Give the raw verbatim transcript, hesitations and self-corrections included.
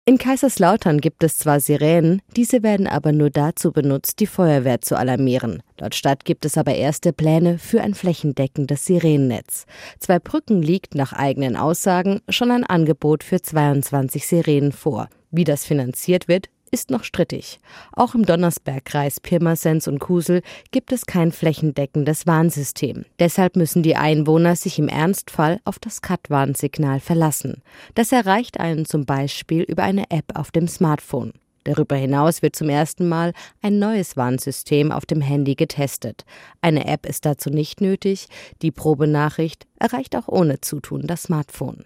In Kaiserslautern gibt es zwar Sirenen, diese werden aber nur dazu benutzt, die Feuerwehr zu alarmieren. Laut Stadt gibt es aber erste Pläne für ein flächendeckendes Sirenennetz. Zweibrücken liegt nach eigenen Aussagen schon ein Angebot für zweiundzwanzig Sirenen vor. Wie das finanziert wird, ist noch strittig. Auch im Donnersbergkreis Pirmasens und Kusel gibt es kein flächendeckendes Warnsystem. Deshalb müssen die Einwohner sich im Ernstfall auf das Cut-Warnsignal verlassen. Das erreicht einen zum Beispiel über eine App auf dem Smartphone. Darüber hinaus wird zum ersten Mal ein neues Warnsystem auf dem Handy getestet. Eine App ist dazu nicht nötig. Die Probenachricht erreicht auch ohne Zutun das Smartphone.